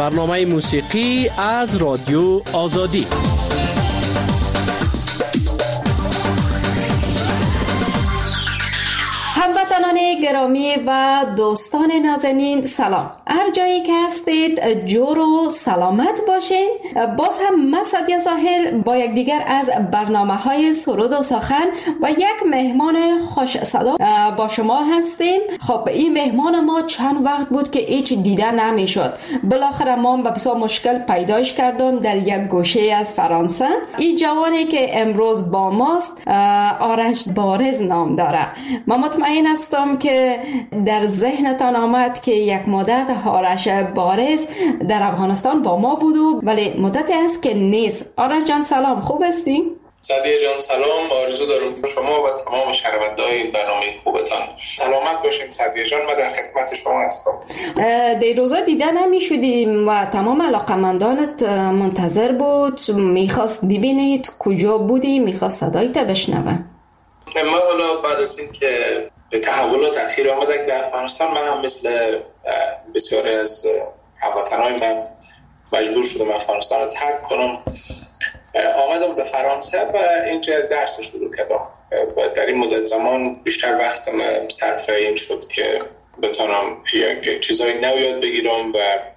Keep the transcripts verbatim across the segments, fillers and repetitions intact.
برنامه موسیقی از رادیو آزادی. هموطنان گرامی و دوستان نازنین سلام. هر جایی که هستید جور و سلامت باشین. باز هم من سعدیه ظاهر با یک دیگر از برنامه های سرود و سخن و یک مهمان خوش صدا با شما هستیم. خب این مهمان ما چند وقت بود که هیچ دیده نمی شد. بالاخره ما به بسیار مشکل پیداش کردم در یک گوشه از فرانسه. این جوانی که امروز با ماست آرش بارز نام داره. من مطمئن هستم که در ذهنتان آمد که یک مدت آرش بارز در افغانستان با ما بود و ولی مدتی است که نیست. آرش جان سلام، خوب هستی؟ سعدیه جان سلام، آرزو دارم شما و تمام شنونده‌های برنامه خوبتان سلامت باشین. سعدیه جان من در خدمت شما هستم. در روزا دیده نمی شدیم و تمام علاقمندانت منتظر بود، میخواست ببینید کجا بودی، میخواست صدایت بشنوه. ما حالا بعد از این که تحولات اخیر آمده در افغانستان، من هم مثل بسیاری از هموطنان من مجبور شدم افغانستان رو ترک کنم. آمدم به فرانسه و اینجا درس شروع کردم و در این مدت زمان بیشتر وقتم صرف این شد که بتونم یک چیزای نو یاد بگیرم و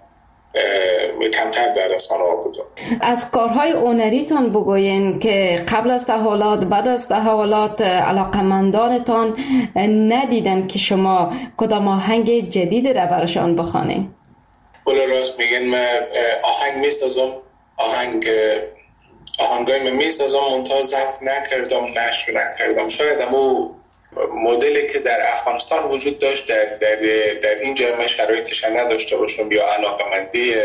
کمتر در رسانه‌ها بودم. از کارهای هنریتان بگوین که قبل از تحولات، بعد از تحولات علاقمندانتان ندیدن که شما کدام آهنگ جدید را براشان بخوانید؟ ولی راست میگن من آهنگ میسازم، آهنگ آهنگای من میسازم منتها ضبط نکردم، نشر نکردم. شاید امو مدلی که در افغانستان وجود داشت در در در اینجا من شرایطش نداشته باشم یا علاقمندی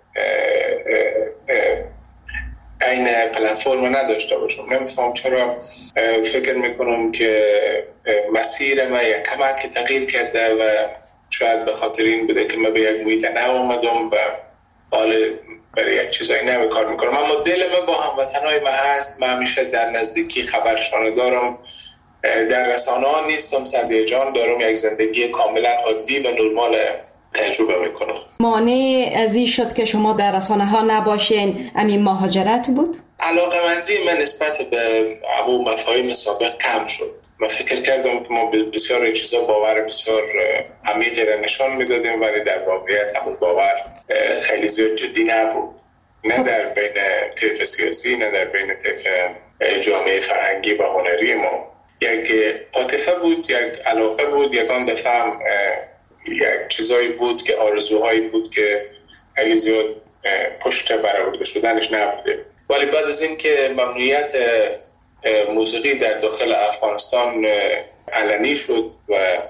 این پلتفرم نداشته باشم. نمیفهم چرا فکر میکنم که مسیر من یک کمک تغییر کرده و شاید به خاطر این بوده که من به یک محیط نو اومدم و حالا برای یک چیزایی نو کار میکنم. اما دل من با هموطنای من هست. من همیشه در نزدیکی خبرشان دارم، در رسانه ها نیستم. سعدیه جان دارم یک زندگی کاملا عادی و نرمال تجربه میکنم. مانع از این شد که شما در رسانه ها نباشین همین مهاجرت بود؟ علاقمندی من نسبت به ابو مفاهیم سابق کم شد. من فکر کردم که ما بسیار چیزا باور بسیار عمیقی را نشان میدادیم ولی در واقعیت همون باور خیلی زیاد جدی نبود، نه در بین طیف سیاسی نه در بین طیف جامعه فرهنگی و هنری ما. یک عاطفه بود، یک علاقه بود، یک آن دفعه هم یک چیزایی بود که آرزوهایی بود که خیلی زیاد پشت برآورده شدنش نبوده. ولی بعد از این که ممنوعیت موسیقی در داخل افغانستان علنی شد و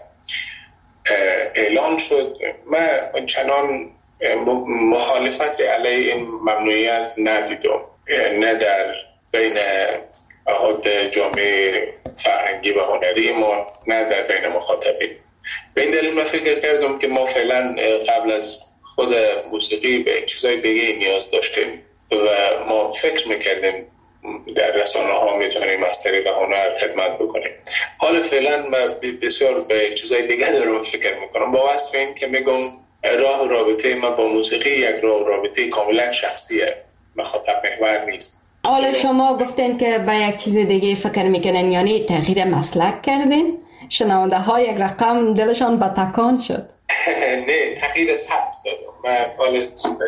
اعلان شد، من چنان مخالفت علیه این ممنوعیت ندیدم، نه در بین احد جامعه فرهنگی و هنری ما نه در بین مخاطبین. به این دلیل من فکر کردم که ما فعلا قبل از خود موسیقی به چیزای دیگه نیاز داشتیم و ما فکر میکردیم در رسانه ها میتونیم از طریق هنر خدمت بکنیم. حالا فعلا من بسیار به چیزای دیگه دارم فکر میکنم. با وصف این که میگم راه رابطه من با موسیقی یک راه رابطه کاملا شخصیه، مخاطب محور نیست. حالا شما گفتین که به یک چیز دیگه فکر میکنین، یعنی تغییر مسلک کردین؟ شنونده ها یک رقم دلشان به تکان شد. نه، تغییر سبک دادم. من حالا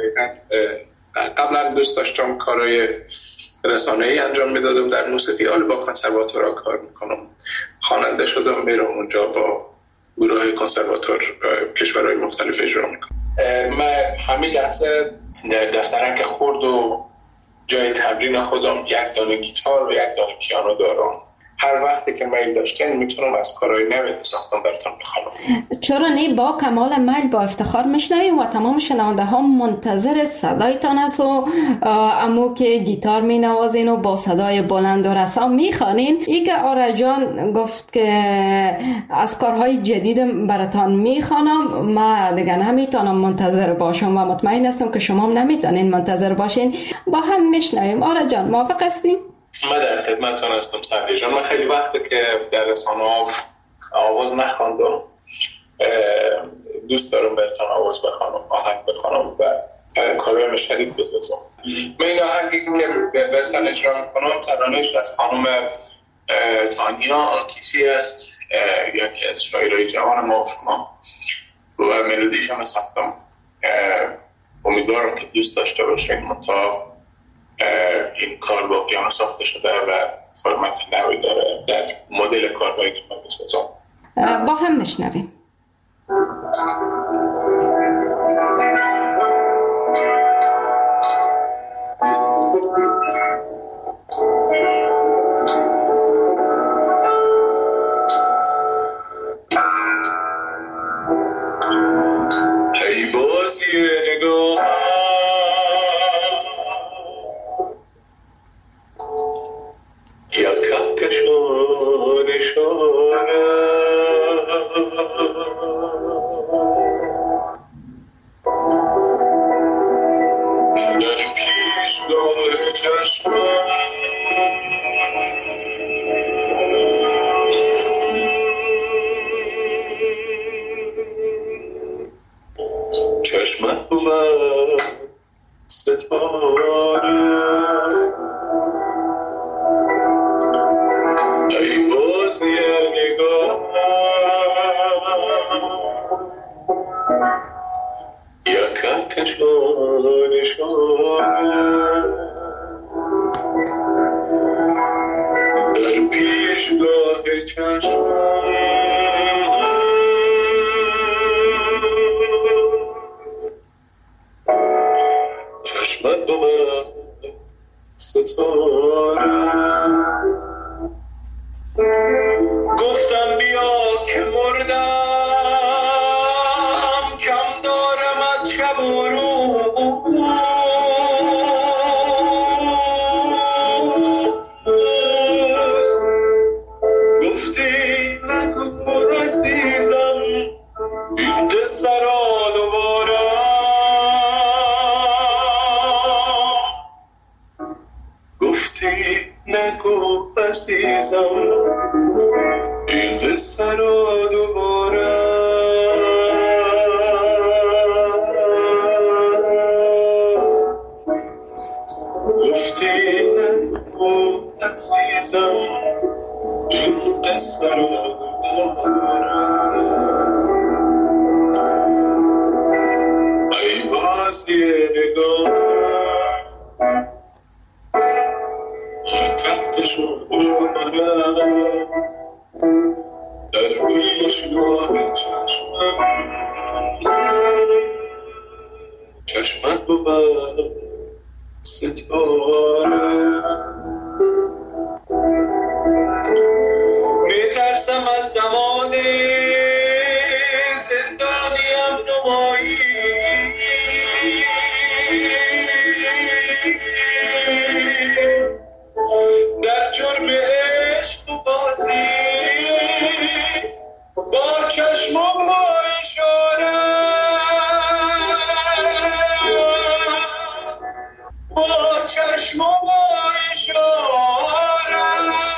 قبلا دوست داشتم کارهای رسانه‌ای انجام میدادم در موسیقی، حالا با کنسرواتورها کار میکنم. خواننده شدم، میرم اونجا با گروه کنسرواتور کشورهای مختلف اجرا میکنم. من همین لحظه در دفترک خورد و جای تمرین خودم یک دانه گیتار و یک دانه پیانو دارم. هر وقتی که میل داشتین میتونم از کارهای نوی که ساختم براتون بخوانم. چرا نه، با کمال میل با افتخار میشنویم و تمام شنونده ها منتظر صدایتان است و امو که گیتار مینوازین و با صدای بلند و رسا میخوانین. ای که آرش جان گفت که از کارهای جدید براتون میخوانم، ما دیگه نمیتونم منتظر باشم و مطمئن هستم که شما هم نمیتونین منتظر باشین. با هم میشنویم. آرش جان موافق هستین؟ من در خدمتتون هستم سعدیه جان. من خیلی وقته که در رسانه‌ها آواز نخواندم، دوست دارم براتون آواز بخوانم، آهنگ بخوانم و کارهای شریک بسازم. من این آهنگی که برتن اجرا میکنم ترانه‌اش از خانم تانیا آتیسی است، یکی از شاعرای جوان ما و شما، و ملودیش هم ساختم. امیدوارم که دوست داشته باشین. منتها این کار با پیانو ساخته شده و فرمت نوی داره در مدل کارهایی که من بسازم. با هم نشنویم. ای بازی نگاه یا کهکشان شانه در پیشگاه چشمم چشمت بود ستاره ای بازی نگاه یا کهکشان شانه در پیشگاه چشمم چشمت بود ستاره گفتم بیا که مردم کم دارم از شب و روز گفتی نگو عزیزم این قصه را دوباره گفتی نگو عزیزم این قصه را دوباره گفتی نگو عزیزم این قصه را دوباره ای بازی نگاه در پیشگاه چشمم چشمت بود ستاره میترسم از زمان زندانیم نمایی در جرم عشق و بازی با چشم و با اشاره با چشم و با اشاره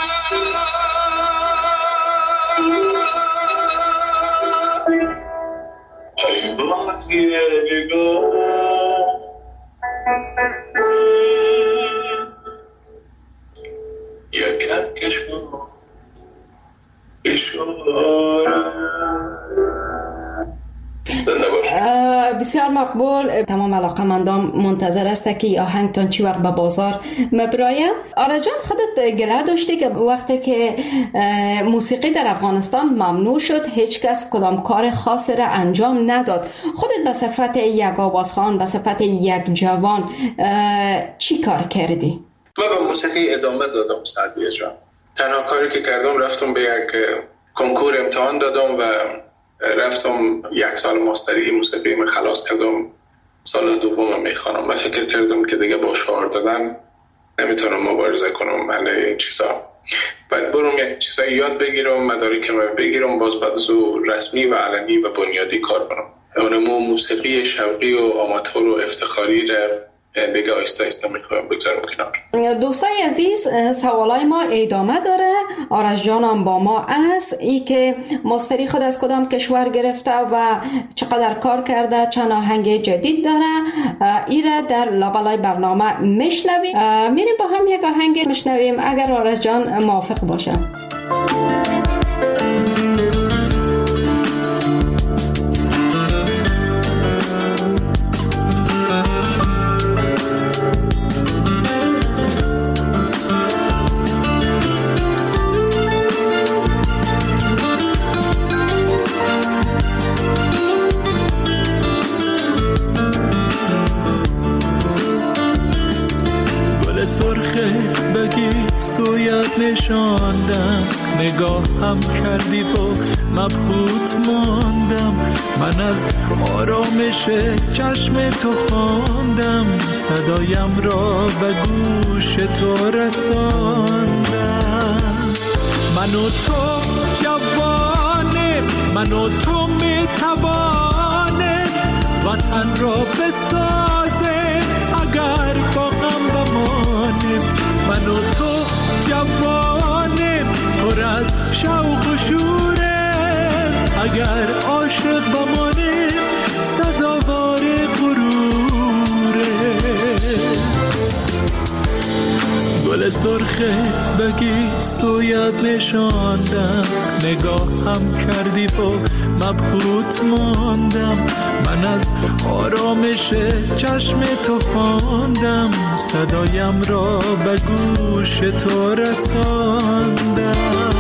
ای بازی نگاه یا کهکشان اشاره. بسیار مقبول. تمام علاقه‌مندان منتظر است که آهنگتان چی وقت به بازار مبرایم. آرش جان خودت گله داشتی که وقتی که موسیقی در افغانستان ممنوع شد هیچ کس کدام کار خاصی را انجام نداد. خودت به صفت یک آوازخوان، به صفت یک جوان چی کار کردی؟ من به موسیقی ادامه دادم سعدیه جان. تنها کاری که کردم رفتم به یک کنکور امتحان دادم و رفتم یک سال ماستری موسیقی من خلاص کردم. سال دوم میخوانم. من فکر کردم که دیگه با شعار دادن نمیتونم مبارزه کنم علیه این چیزا. بعد برم یک چیزایی یاد بگیرم، مدارک من بگیرم، باز بعد از رسمی و علنی و بنیادی کار کنم. اونمو موسیقی شوقی و آماتور و افتخاری را دیگه آیسته آیسته میخوایم بگذارم کنار. دوستای عزیز، سوالای ما ادامه داره. آرش جانم با ما است، ای که ماستری خود از کدام کشور گرفته و چقدر کار کرده، چند آهنگ جدید داره، ایره در لابلای برنامه میشنویم. میریم با هم یک آهنگ میشنویم اگر آرش جان موافق باشه. نشاندم نگاه هم کردی و مبهوت ماندم، من از آرامش چشم تو خواندم، صدایم را به گوش تو رساندم. من و تو جوانه، من و تو میتوانه وطن را بسازه اگر با غم بمانه. من و تو جوانه پر از شوق و شوره اگر عاشق بمانه سزاوار غروره. گل سرخه بگی سویت نشاندم، نگاه هم کردی و مبهوت ماندم، من از آرامش چشم تو خواندم، صدایم را به گوش تو رساندم.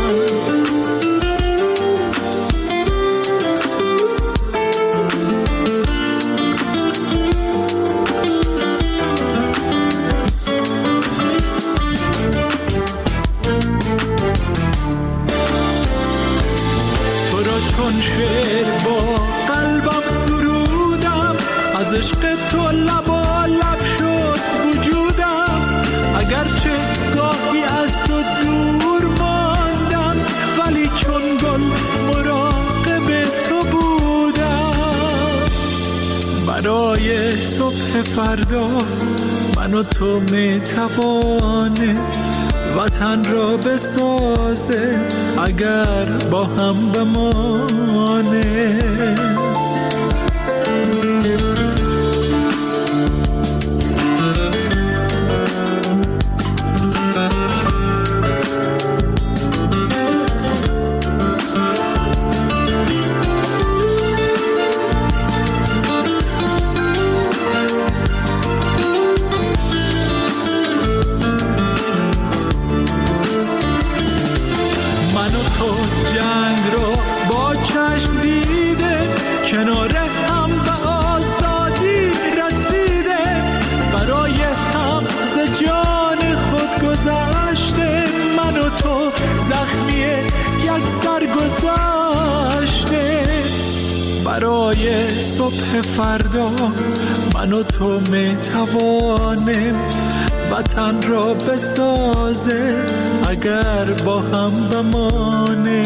شعر با قلبم سرودم، از عشق تو لبا لب شد وجودم، اگرچه گاهی از تو دور ماندم ولی چون گل مراقب تو بودم. برای صبح فردا من و تو میتوانه وطن را بسازه اگر با هم بمانه. برای صبح فردا من و تو میتوانیم وطن را بسازه اگر با هم بمانه.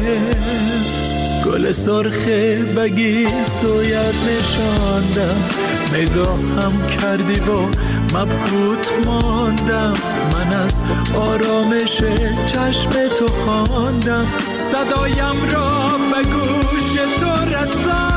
گل سرخه بگی سویت نشاندم، نگاه هم کردی و مبهوت ماندم، من از آرامش چشم تو خواندم، صدایم را به گوش تو رساندم.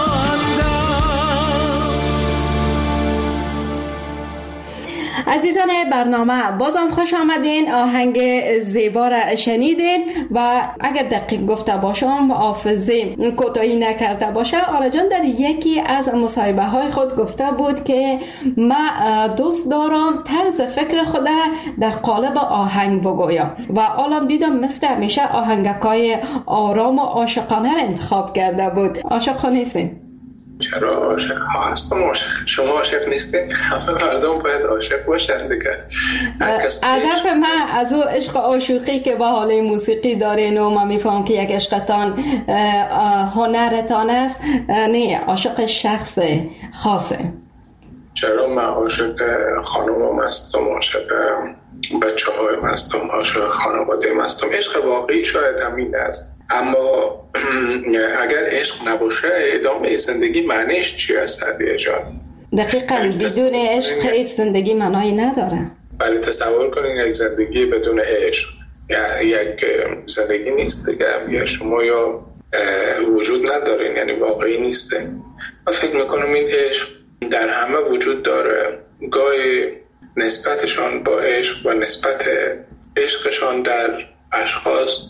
عزیزان برنامه بازم خوش آمدین. آهنگ زیبا را شنیدین و اگر دقیق گفته باشم حافظه کوتاهی نکرده باشه، آرش جان در یکی از مصاحبه های خود گفته بود که من دوست دارم طرز فکر خود در قالب آهنگ بگویم و حالا دیدم مثل همیشه آهنگکای آرام و عاشقانه را انتخاب کرده بود. عاشق نیستین؟ چرا عاشق ها هستم؟ عاشق شما عاشق نیستین؟ همه مردم باید عاشق باشن دیگه. هدف من از او عشق عاشقی که با حال موسیقی دارین و من میفهم که یک عشقتان هنرتان است، نه عاشق شخص خاصه. چرا من عاشق خانومم هستم، عاشق بچه های هستم، عاشق خانواده هستم. عشق واقعی شاید همین است، اما اگر عشق نباشه ادامه زندگی معنیش چی است عدیه جان؟ دقیقاً بدون عشق هیچ زندگی معنی نداره. بله تصور کنین یک زندگی بدون عشق یک زندگی نیست دیگه، یا شما یا وجود ندارین، یعنی واقعی نیسته. من فکر میکنم این عشق در همه وجود داره. گاهی نسبتشان با عشق و نسبت عشقشان در اشخاص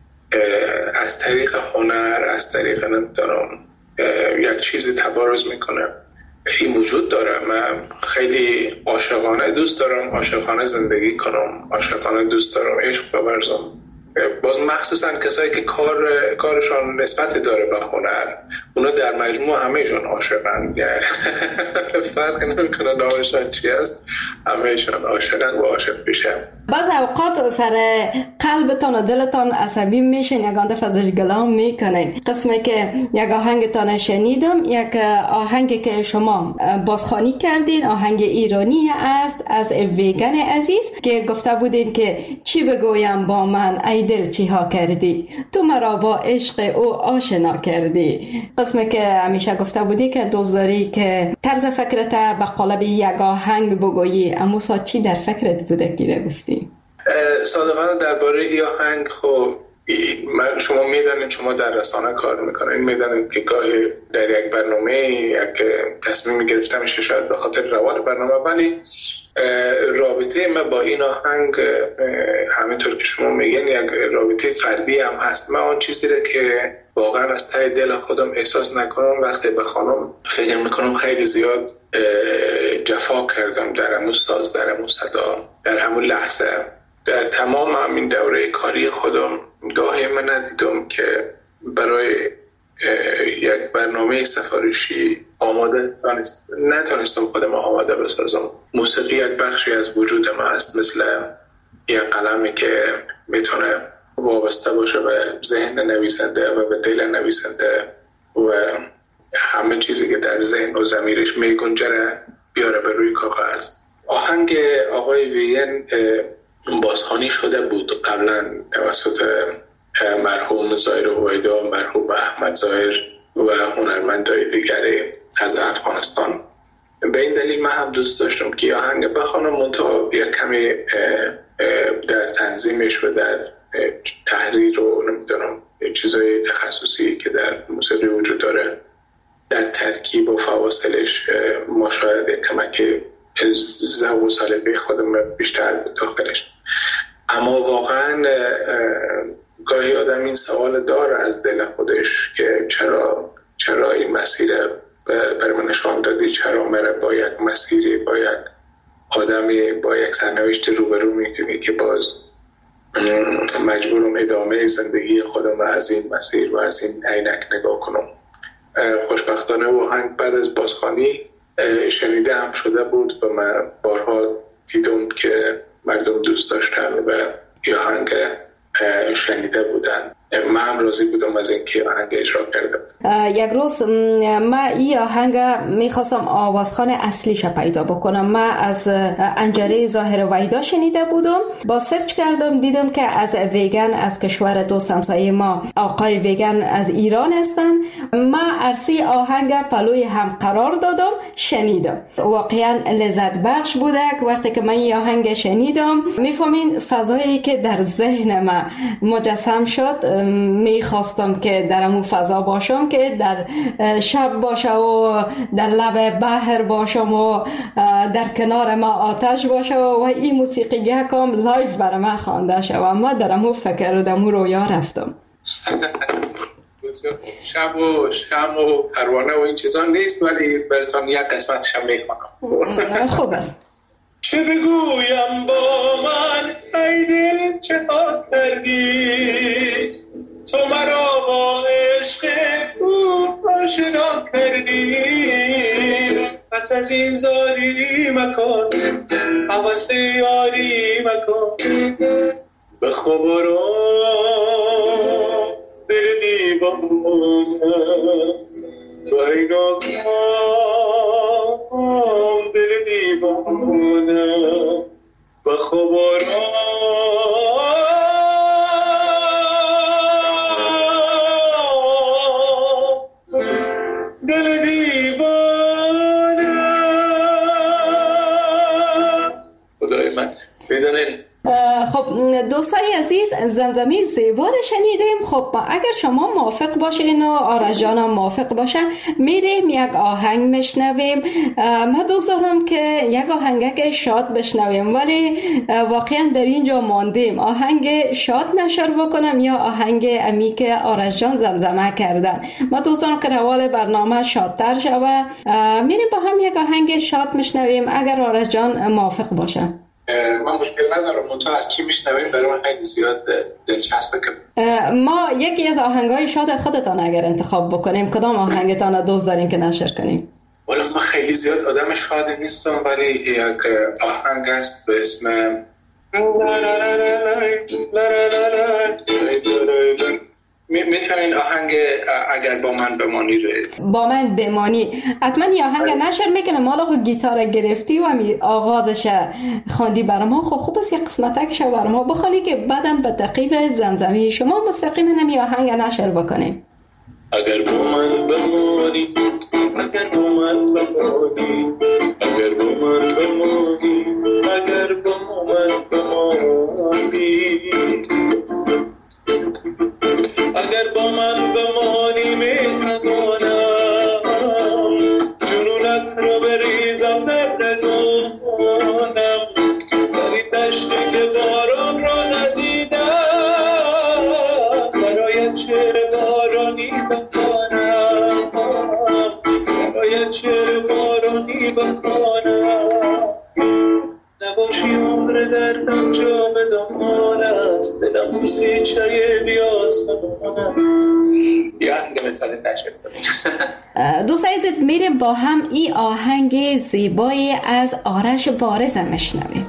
از طریق هنر، از طریق نمیدونم یک چیزی تبارز میکنه. این وجود داره. من خیلی عاشقانه دوست دارم عاشقانه زندگی کنم، عاشقانه دوست دارم عشق بورزم. باز مخصوصا کسایی که کار کارشان نسبت داره به هنر، اونا در مجموع همهشون عاشقن، یعنی فرق نمیکنه نامشان چی است، همهشون عاشقن و عاشق میشن. بعض اوقات سر قلبتان و دلتان عصبی میشین، یک آن دفعه ازش گلام میکنین. قسمی که یک آهنگتان شنیدم، یک آهنگی که شما بازخوانی کردین، آهنگ ایرانی است از ویگن عزیز که گفته بودین که چی بگویم با من ای دل چی ها کردی، تو مرا با عشق او آشنا کردی. قسمی که همیشه گفته بودی که دوست داری که طرز فکرت به قالب یک آهنگ بگویی، اما سا چی در فکرت بوده که گفتی؟ صادقانه درباره این آهنگ، خب شما میدانید، شما در رسانه کار میکنید، میدانید که گاهی در یک برنامه یک تصمیم گرفته میشه، شاید به خاطر روال برنامه، ولی رابطه من با این آهنگ همینطور که شما میگین یک رابطه فردی هم هست. من آن چیزی را که واقعا از ته دل خودم احساس نکنم وقتی به خانم فکر میکنم خیلی زیاد جفا کردم در همون ساز، در همون صدا، در همون لحظه. در تمام همین دوره کاری خودم گاهی من ندیدم که برای یک برنامه سفارشی آماده نتونستم خودم آماده بسازم. موسیقی یک بخشی از وجود من است، مثل یک قلمی که میتونه وابسته باشه به ذهن نویسنده و به دل نویسنده و همه چیزی که در ذهن و ضمیرش میگنجه بیاره به روی کاغذ. آهنگ آقای ویگن بازخوانی شده بود قبلا توسط مرحوم ظاهر هویدا، مرحوم احمد ظاهر و هنرمندای دیگری از افغانستان. به این دلیل من هم دوست داشتم که آهنگ بخوانم، منتها یک کمی در تنظیمش و در تحریر و نمیدونم چیزای تخصصی که در موسیقی وجود داره، در ترکیب و فواصلش ما شاید کمک ذوق و سلیقه خودم بیشتر بود داخلش. اما واقعا گاهی آدم این سوال داره از دل خودش که چرا چرا این مسیر بر من نشان دادی، چرا مرا با یک مسیری، با یک آدمی، با یک سرنوشت روبرو میکنی که باز مجبورم ادامه زندگی خودم از این مسیر و از این عینک نگاه کنم. خوشبختانه آهنگ بعد از بازخوانی شنیده هم شده بود و من بارها دیدم که مردم دوست داشتن و آهنگ شنیده بودن. من هم راضی بودم از اینکه آهنگ اجرا کردم. یک روز من این آهنگ میخواستم آوازخوان اصلیش پیدا بکنم. من از انجره ظاهر هویدا شنیده بودم، با سرچ کردم دیدم که از ویگن، از کشور دوست همسایه ما آقای ویگن از ایران هستن. من عرصه آهنگ پلوی هم قرار دادم، شنیدم. واقعا لذت بخش بوده وقتی که من این آهنگ شنیدم. میفهمین فضایی که در ذهن من مجسم شد، میخواستم که در همون فضا باشم که در شب باشه و در لب بحر باشم و در کنار ما آتش باشه و این موسیقی کام لایف برای من خوانده شد و ما در همون فکر و در همون رویا رفتم. شب و شم و پروانه و این چیزا نیست، ولی براتون یک قسمتش هم میخوانم. خوب است. چه بگویم با من ای دل چه ها کردی، تو مرا با عشق او آشنا کردی، پس از این زاری مکن حوث یاری مکن، به خبرم دل دیوانه تو ای ناکام دل دیوانه، به خبرم دل دیوانه. خدای من بدانید. خب دوستای عزیز، زمزمه زیبا رو شنیدیم. خب اگر شما موافق باشین و آرش جان هم موافق باشه میریم یک آهنگ میشنویم. من دوست دارم که یک آهنگک شاد بشنویم، ولی واقعا در اینجا ماندیم آهنگ شاد نشر بکنم یا آهنگ امی که آرش جان زمزمه کردن. من دوست دارم که روال برنامه شادتر شوه. میریم با هم یک آهنگ شاد میشنویم اگر آرش جان موافق باشه. من مشکل ندارم، منتها از کی میشنویم برای من خیلی زیاد دلچسبه که ما یکی از آهنگای شاد خودتان اگر انتخاب بکنیم کدام آهنگتان دوست دارین که نشر کنیم؟ والا من خیلی زیاد آدم شاد نیستم، ولی یک آهنگ است به اسم میتونین آهنگ اگر با من بمانی رو با من بمانی حتما یه آهنگ نشر میکنه. مالا خود گیتار گرفتی و همی آغازش خواندی برای ما. خب خوب است یه قسمتکش برای ما بخوانی که بعداً به تعقیب زمزمه شما مستقیما همی آهنگ نشر بکنیم. اگر با من بمانی، اگر با من بمانی، اگر با من بمانی، اگر با من بمانی، اگر با من بمانی میتوانم جنونت رو بریزم در رگانم، در این دشتی که باران را ندیدم برای چهره بارانی بخوانم، برای چهره بارانی بخوانم. نباشی عمر دردم جاودان است، دلم موسیقی بیاسمان است. یا آهنگ مثال نشر کنیم. دوست عزیز میریم با هم این آهنگ زیبای از آرش وارث میشنویم.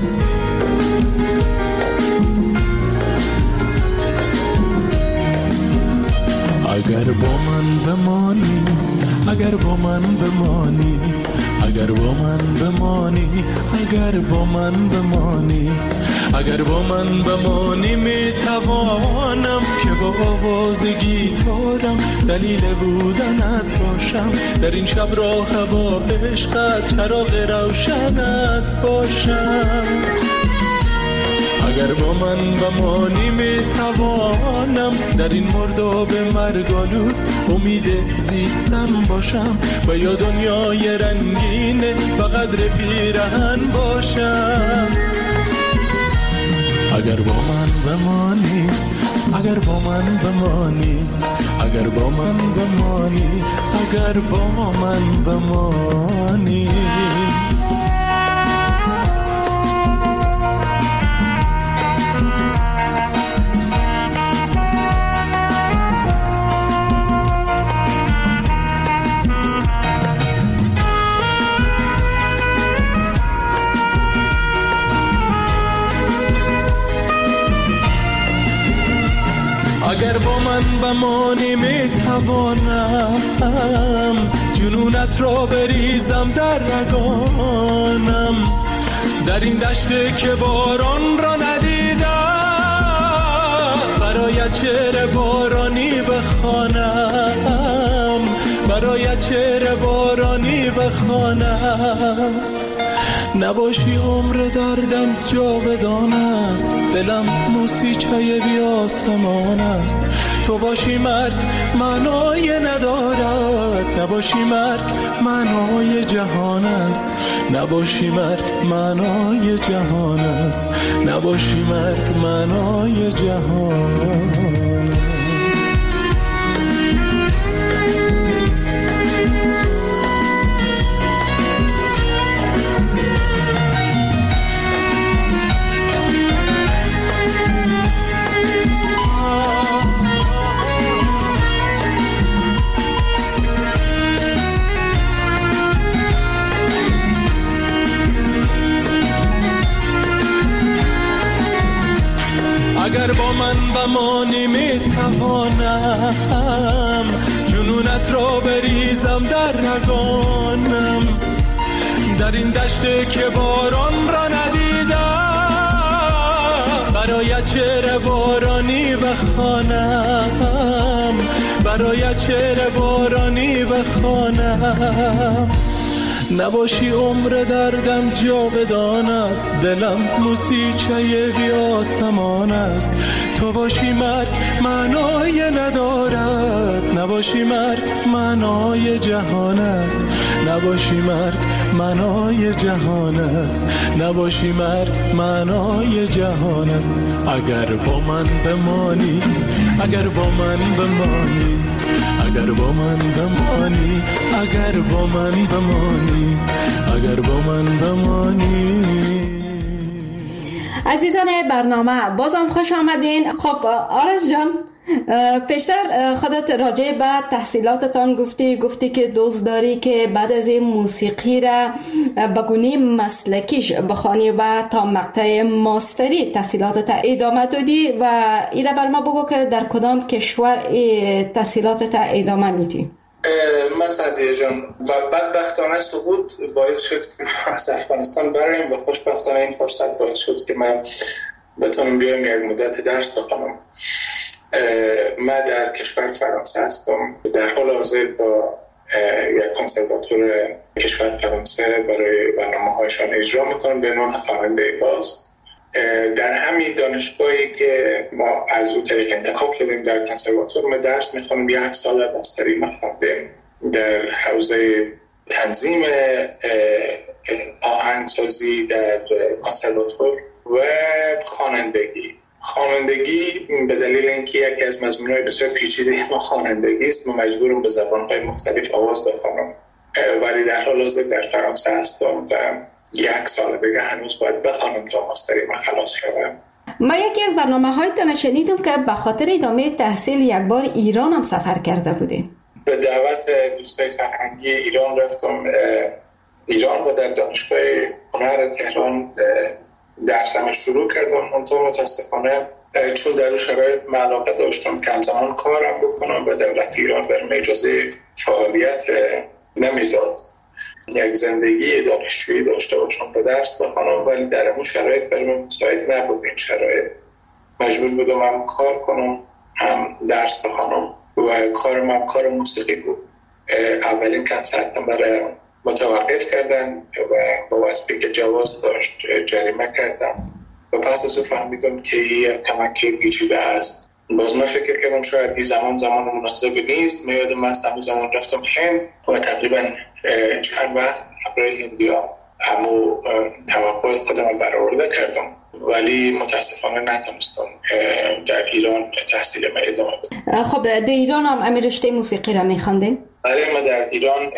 اگر با من بمانی، اگر با من بمانی، اگر با من بمانی، اگر با من بمانی، اگر با من بمانی میتوانم که با آواز گیتارم دلیل بودنت باشم، در این شب راه با عشقت چراغ روشنت باشم. اگر با من بمانی میتوانم در این مرداب مرگالود امید زیستن باشم و یا دنیای رنگین و قدر پیرهن باشم. اگر با من بمانی، اگر با من بمانی، اگر با من بمانی، اگر با من بمانی. اگر با من بمانی میتوانم جنونت را بریزم در رگانم، در این دشت که باران را ندیدم برای چهره بارانی بخوانم، برای چهره بارانی بخوانم. نباشی عمر دردم جاودان است، دلم موسیقی بی آسمان است. تو باشی مرگ معنای ندارد، نباشی مرگ معنای جهان است، نباشی مرگ معنای جهان است، نباشی مرگ معنای جهان. اگر با من بمانی میتوانم جنونت را بریزم در رگانم، در این دشت که باران را ندیدم برای چهره بارانی بخوانم، برای چهره بارانی بخوانم. نباشی عمر دردم جاودان است، دلم موسیقی بی آسمان است. تو باشی مرگ معنای ندارد، نباشی مرگ معنای جهان است. نباشی مرگ معنای جهان است، نباشی مرگ معنای جهان است. اگر با من بمانی، اگر با من بمانی، اگر با من بمانی، اگر با من بمانی، اگر با من بمانی. عزیزان برنامه بازم خوش آمدین. خب آرش جان، پیشتر خودت راجع به تحصیلاتتان گفتی گفتی که دوست داری که بعد از این موسیقی را به گونه مسلکیش بخوانی و تا مقطع ماستری تحصیلاتت ادامه دادی و اینا بر ما بگو که در کدام کشور تحصیلاتت ادامه میدی؟ من سعدیه جان و بدبختانه سقوط باعث شد که از افغانستان بریم و خوشبختانه این فرصت باعث شد که من بتونم بیایم یک مدت درس بخونم. من در کشور فرانسه هستم، در حال حاضر با یک کنسرواتور کشور فرانسه برای برنامه‌هایشان اجرا میکنم به عنوان خواننده باز. در همین دانشگاهی که ما از اون طریق انتخاب شدیم در کنسرواتور ما درس میخونیم، یک سال ماستری ما خوندیم در حوزه تنظیم آهنگسازی در کنسرواتور و خوانندگی. خوانندگی به دلیل اینکه یکی از مضمون‌های بسیار پیچیده ما خوانندگی است، ما مجبورم به زبان‌های مختلف آواز بخوانم، ولی در حال حاضر در فرانسه هستم و یک سال دیگه هنوز باید بخوانم تا ماستری من خلاص شدم. ما یکی از برنامه‌هایتان شنیدم که به خاطر ادامه تحصیل یک بار ایران هم سفر کرده بودیم. به دعوت دوستای فرهنگی ایران رفتم ایران و در دانشگاه هنر تهران درسم شروع کردم. منتها متاسفانه چون در شرایط من علاقه داشتم که همزمان کارم بکنم و دولت ایران برام اجازه فعالیت نمیداد یک زندگی دانشجویی داشته باشم و درس بخونم، ولی در اون شرایط برام مساعد نبود. این شرایط مجبور بودم هم کار کنم هم درس بخونم و کارم هم کار موسیقی بود. اولین کنسرتم برای متوقف کردن و با واسطه که جواز داشت جریمه کردم و پس از اون فهمیدم که این کمکی پیچیده است. باز من فکر کردم شاید این زمان زمان مناسب نیست. من یادم است همون زمان رفتم هند و تقریبا چند وقت برای هندیا همو توقع خودم برآورده کردم، ولی متاسفانه نتونستم در ایران تحصیل من ادامه بدم. خب در ایران هم امیر رشته موسیقی را می‌خواندین؟ بله، من در ایران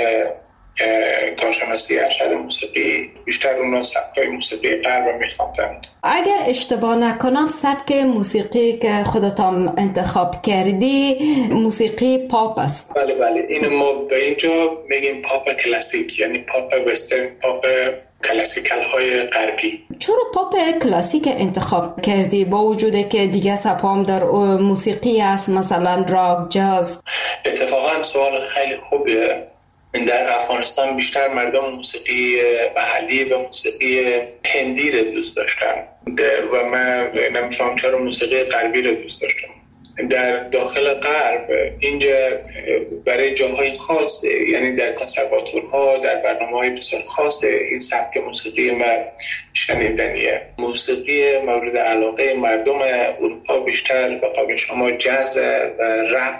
کارشناسی ارشد موسیقی بیشتر اون سبکای موسیقی غرب می‌خواندم. اگر اشتباه نکنم سبک موسیقی که خودتان انتخاب کردی موسیقی پاپ است. بله بله، این ما به اینجا میگیم پاپ کلاسیک، یعنی پاپ وسترن، پاپ کلاسیکال های غربی. چرا پاپ کلاسیک انتخاب کردی با وجودی که دیگه سبکام در موسیقی است، مثلا راک، جاز؟ اتفاقا سوال خیلی خوبیه. در افغانستان بیشتر مردم موسیقی محلی و موسیقی هندی رو دوست داشتن و من نمی‌فهمم چرا موسیقی غربی رو دوست داشتم. در داخل غرب اینجا برای جاهای خاص، یعنی در کنسرواتورها، در برنامه‌های بسیار خاص این سبک موسیقی ما شنیدنیه. موسیقی مورد علاقه مردم اروپا بیشتر به قول شما جاز و رپ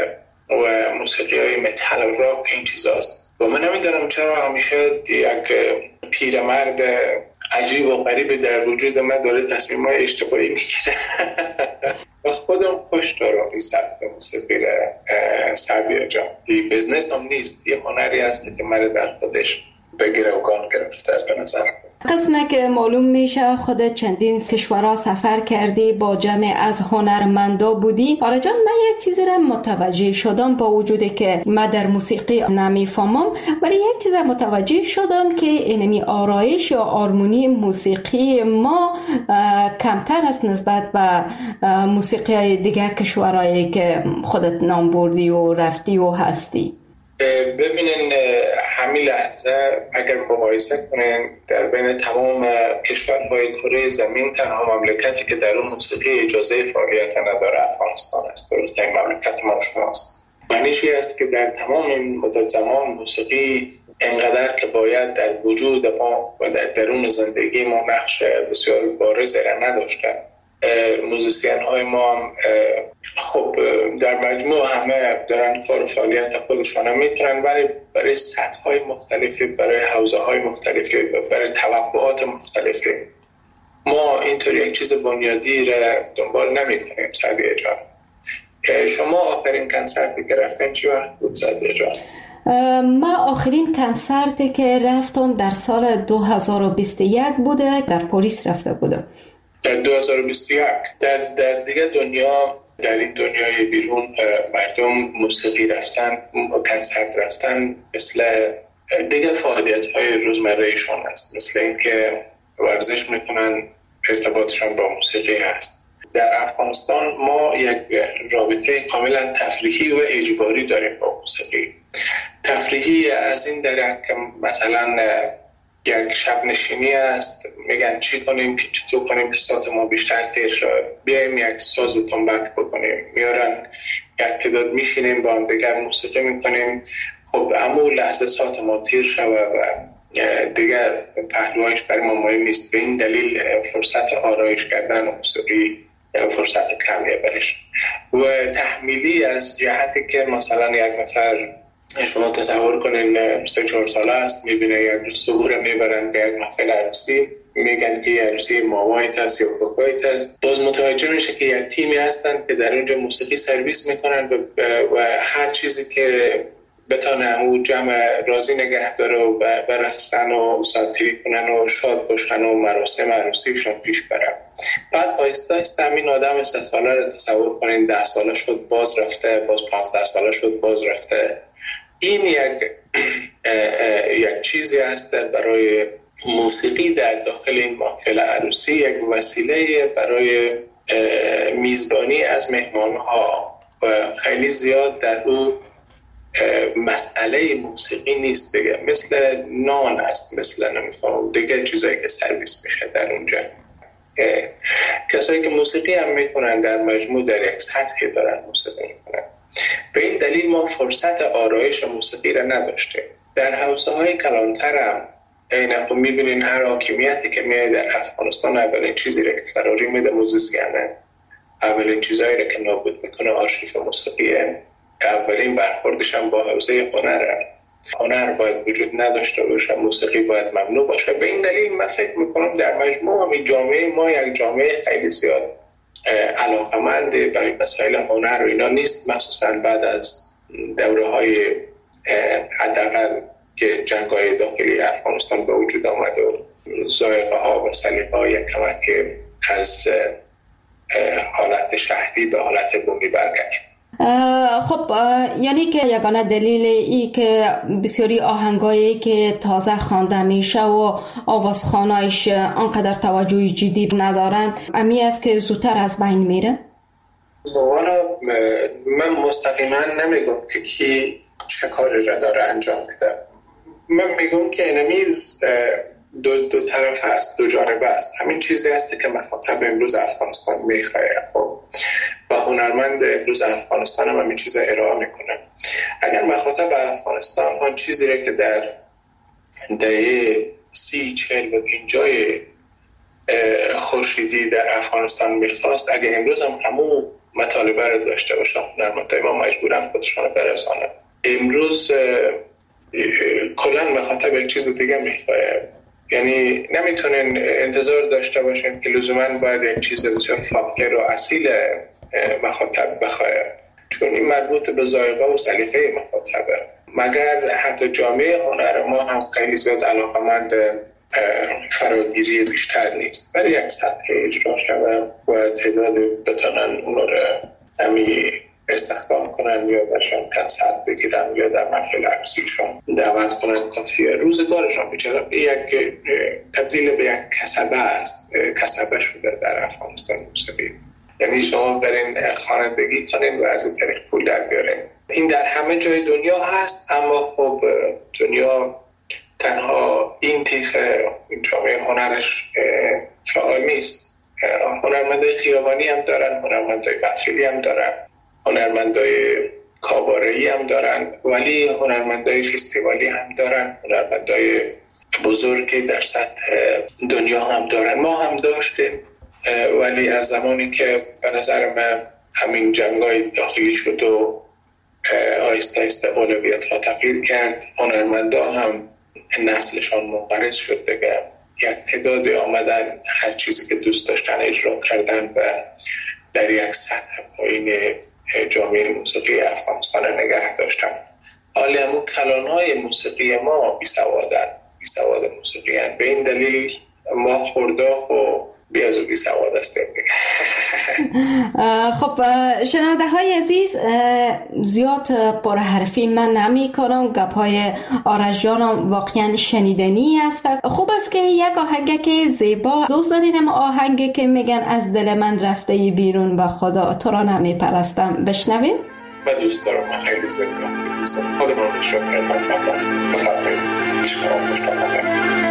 و موسیقی های متال و راک این چیزاست و من نمیدونم چرا همیشه یک پیرمرد عجیب و غریب در وجود من داره تصمیم های اشتباهی میگیره و خودم خوش دارم این سبک موسیقی را. سعدیه جان، این بزنس هم نیست، یه هنری هست که من در خودش بگیره و گان گرفته به نظر. قسمه که معلوم میشه خودت چندین کشورها سفر کردی، با جمع از هنرمندا بودی. آره جان، من یک چیزی را متوجه شدم با وجودی که من در موسیقی نمیفهمم، ولی یک چیز را متوجه شدم که اینمی آرایش یا آرمونی موسیقی ما کمتر است نسبت به موسیقی دیگه کشورهایی که خودت نام بردی و رفتی و هستی. ببینین همین لحظه اگر مقایسه کنین در بین تمام کشورهای کره زمین تنها مملکتی که در اون موسیقی اجازه فعالیت نداره افغانستان است. درسته، این مملکت ما شماست. معنیش این است که در تمام این مدت زمان موسیقی انقدر که باید در وجود ما و در درون زندگی ما نقش بسیار بارز را نداشتن. موزیسین های ما هم خب در مجموع همه دارن کار و فعالیت خودشان هم میکنن، ولی برای سطح های مختلفی، برای حوزه های مختلفی، برای توقعات مختلفی. ما اینطور یک چیز بنیادی را دنبال نمی کنیم. سعدیه جان، شما آخرین کنسرتی که رفتین چی وقت بود سعدیه جان؟ ما آخرین کنسرتی که رفتم در سال دو هزار و بیست و یک بوده، در پاریس رفته بودم. در دو هزار و بیست و یک در, در دیگه دنیا، در این دنیای بیرون مردم موسیقی رفتن، کنسرت رفتن مثل دیگه فعالیت های روزمرهشون است، مثل اینکه ورزش میکنن، ارتباطشون با موسیقی هست. در افغانستان ما یک رابطه کاملا تفریحی و اجباری داریم با موسیقی. تفریحی از این درک که مثلا یک شب نشینی است، میگن چی کنیم که چطور کنیم که ساعت ما بیشتر تیر شد، بیایم یک ساز تنبک بکنیم، میارن یک تعداد میشینیم با هم دیگر موسیقی میکنیم. خب اما لحظه ساعت ما تیر شد و دیگر پهلوهایش برای ما مهم نیست. به این دلیل فرصت آرایش کردن و موسیقی فرصت کمیه برش. و تحمیلی از جهتی که مثلا یک نفر، شما تصور کنین سه چهار ساله است، میبینه یک صبور میبرن به یک محفل عروسی، میگن که عروسی مامایت هست یا بابایت هست، باز متوجه میشه که یک تیمی هستن که در اونجا موسیقی سرویس میکنن و هر چیزی که بتانه همون جمع راضی نگه داره و برقصن و ساتری کنن و شاد باشن و مراسم عروسیشون پیش برن. بعد آیسته آیسته همین آدم سه ساله رو تصور کنین، ده ساله شد باز رفته، باز پانزده ساله شد باز رفته. این یک یک چیزی است برای موسیقی در داخل این محفل عروسی، یک وسیله برای میزبانی از مهمانها و خیلی زیاد در او مسئله موسیقی نیست دیگه، مثل نان است، مثل نمیفهم دیگه چیزایی که سرویس میشه در اونجا. کسایی که موسیقی هم میکنن در مجموع در یک سطحی دارن موسیقی میکنن. به این دلیل ما فرصت آرایش موسیقی را نداشتیم. در حوزه های کلانتر هم اینا خب میبینین هر حاکمیتی که میاد در افغانستان اولین چیزی را که فراری میده موزیسینه، اولین چیزایی را که نابود میکنه آرشیف موسیقیه، اولین برخوردش هم با حوزه هنره. هنر باید وجود نداشته باشه، موسیقی باید ممنوع باشه. به این دلیل من فکر میکنم در مجموع همین جامعه ما یک جامعه خیلی زیاد علاقمند به مسائل هنر و اینا نیست، مخصوصا بعد از دوره های حداقل که جنگ های داخلی افغانستان به وجود آمد و ذائقه ها و سلیقه های کمک از حالت شهری به حالت بومی برگشت. خب یعنی که یگانه دلیل ای که بسیاری آهنگایی که تازه خوانده میشه و آوازخوانایش آنقدر توجه جدی ندارن امی است که زودتر از بین میره؟ والا من مستقیما نمیگم که کی چه کاری را داره انجام میده. من میگم که اینمیز دو, دو طرف هست، دو جانبه است. همین چیزی هستی که مخاطب امروز افغانستان میخواه و هنرمند امروز افغانستان هم همین چیز ارائه میکنه. اگر مخاطب افغانستان آن چیزی را که در دهه سی چهل و پنجای خورشیدی در افغانستان میخواست، اگر امروز هم همون مطالبه را داشته باشه، هنرمندای ما مجبورن خودشان برسانه. امروز کلن مخاطب یک چیز دیگه میخواه. یعنی نمیتونین انتظار داشته باشین که لزوما باید یک چیز بسیار فاخر و اصیل مخاطب بخواه، چون این مربوط به ذائقه و سلیقه مخاطبه. مگر حتی جامعه هنر ما هم خیلی زیاد علاقمند فراگیری بیشتر نیست، برای یک سطح اجرا شود و تعداد بتونن اون رو همی استخدام کنن یا برشان کنسرت بگیرن یا در محفل عروسیشون دعوت کنن کافیه. روزگارشان بیچاره یک تبدیل به یک کسبه است، کسبه شده در افغانستان موسیقی. یعنی شما برین خوانندگی کنین و از این طریق پول در بیارین. این در همه جای دنیا هست، اما خب دنیا تنها این طیف جامعه هنرش فعال نیست. هنرمندای خیابانی هم دارن، هنرمندای محفلی هم دارن، هنرمندای کاباره‌ای هم دارن، ولی هنرمندای فستیوالی هم دارن، هنرمندای بزرگی در سطح دنیا هم دارن. ما هم داشتیم، ولی از زمانی که به نظر من همین جنگای داخلی شد و آیسته آیسته اولویت ها تغییر کرد، هنرمندا هم نسلشان منقرض شد دیگه. یک تعدادی آمدن هر چیزی که دوست داشتن اجرا کردن و در یک سطح پایین جامعه موسیقی افغانستان نگه داشتن. حالی همون کلانهای موسیقی ما بیسوادن، بیسواد موسیقی هن. به این دلیل ما خورداخ و بیاز و بیسواد هستیم. خب شنونده های عزیز، زیاد پرحرفی من نمی کنم، گپ های آرش جانم واقعا شنیدنی است. خوب است که یک آهنگ که زیبا دوست داریم، آهنگی که میگن از دل من رفته بیرون با خدا تو را نمی پرستم، بشنویم؟ من دوست دارم، من خیلی زیاد می‌پسندم. خودم رو شکر کنم. بفرمایید. شکرام مشتاقم.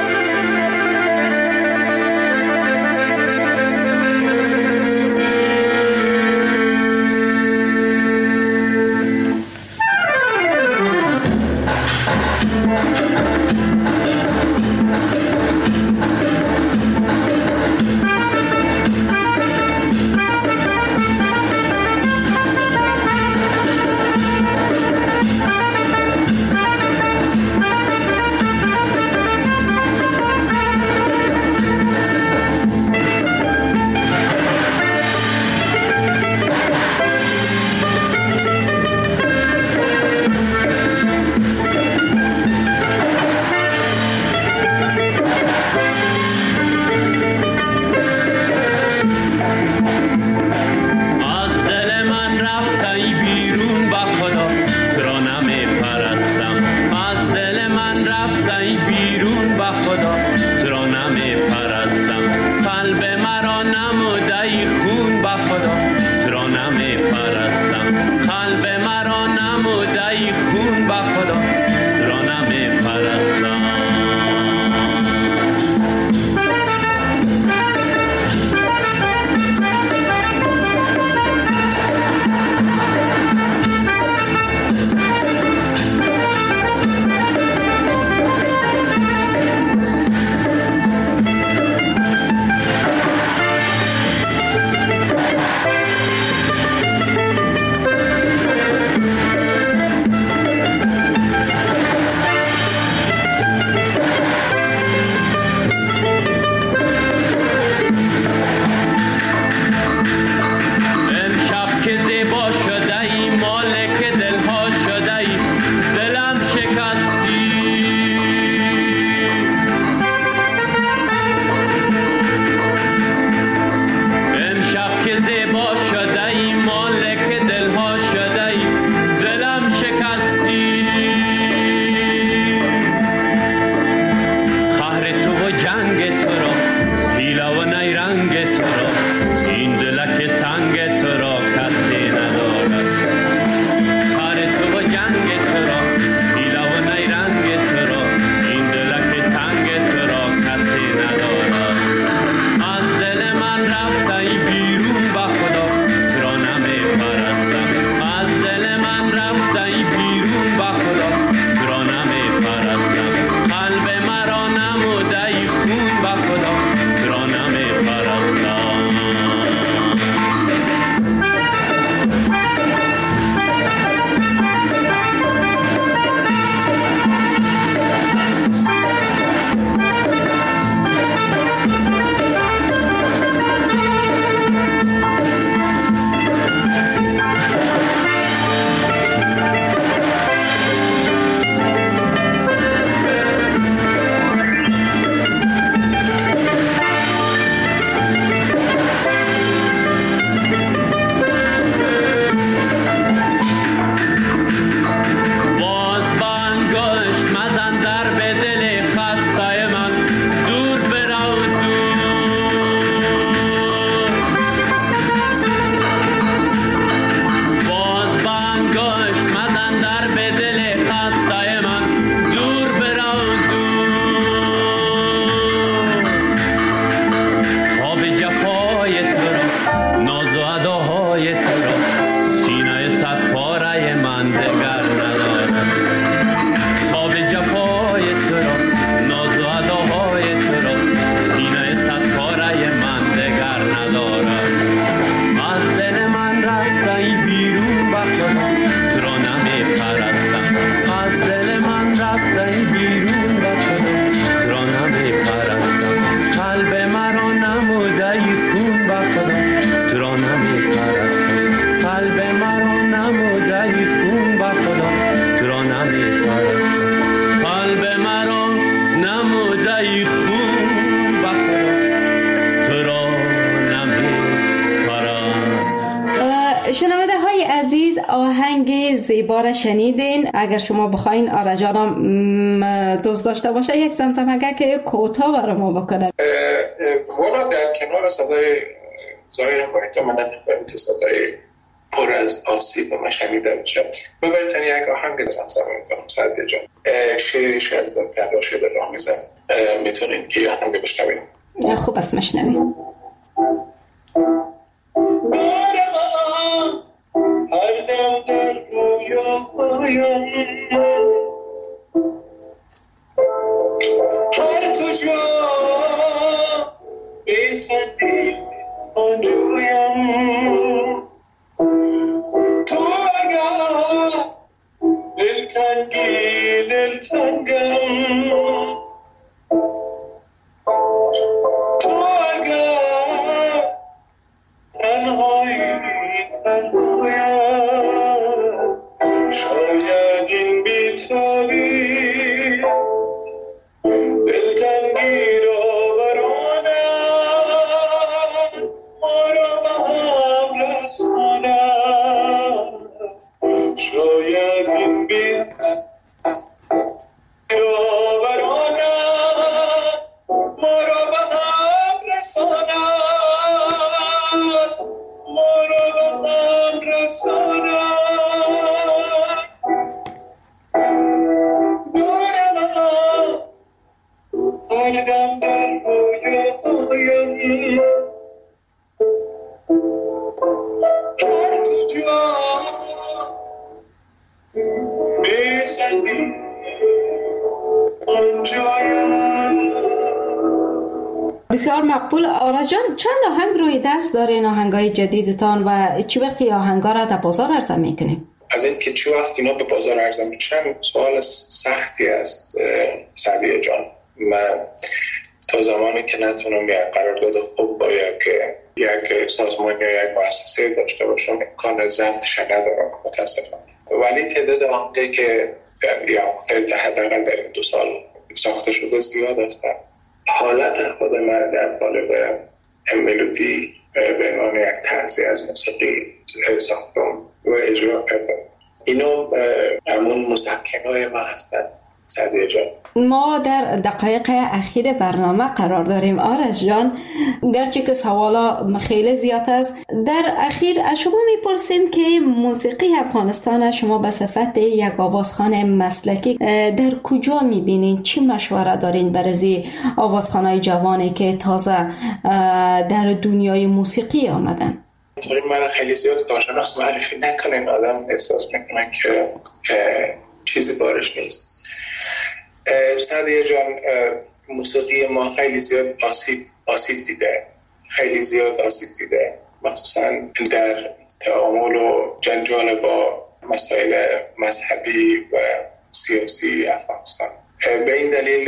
شنونده های عزیز، آهنگ زیبا را شنیدین. اگر شما بخواین آرا جانم دوست داشته باشه یک زمزمه که کوتاه برای ما بکنه. والا در کنار صدای ظاهر مایتا من نمی‌خوایم که صدای پر از آسیب و شنیده بشه. ببرتن یک آهنگ زمزمه میکنم سعدیه جان. شعریش از دکتر راشد رامیزه. میتونین که آهنگ بشنویم. خوب است مشنویم. هر دم در رویاهایم هر کجا بیخندی آنجایم تو اگر دلتنگی دلتنگم تو اگر تنهایی تنهایم شاید این بی‌تابی دلتنگی را برانم ما را به هم رسانم شاید این بی‌تابی را برانم ما را به هم رسانم ما را به هم رسانم دورم هر دم در رویاهایم هر کجا میخندی آنجایم. بسیار مقبول. آرا جان، چند آهنگ روی دست دارین آهنگای جدیدتان و چی وقتی آهنگا را در بازار عرضه میکنین؟ از این که چی وقت اینا به بازار عرضه میشن سوال سختی است سعدیه جان. من تا زمانی که نتونم یک قرارداد خوب با یک یک سازمان یا یک مؤسسه داشته باشم امکان ضبطش ندارم متاسفانه. ولی تعداد آهنگی که یا خیلی حداقل در این دو سال ساخته شده زیاد هستن. حالت خود من در قالب ملودی به عنوان یک طرزی از موسیقی ساختم و اجرا کردم. اینو همون مسکنای ما هستن سعدیه جان. ما در دقایق اخیر برنامه قرار داریم. آرش جان، گرچه که سوالا خیلی زیاد است، در اخیر از شما میپرسیم که موسیقی افغانستان شما به صفت یک آوازخوان مسلکی در کجا میبینین؟ چی مشوره دارین برای آوازخوانای جوانی که تازه در دنیای موسیقی آمدن؟ طوری من خیلی زیاد کارشناس معرفی نکنین، آدم احساس میکنن که چیزی بارش نیست. سعدیه جان، موسیقی ما خیلی زیاد آسیب آسیب دیده، خیلی زیاد آسیب دیده، مخصوصا در تعامل و جنجال با مسائل مذهبی و سیاسی افغانستان. به این دلیل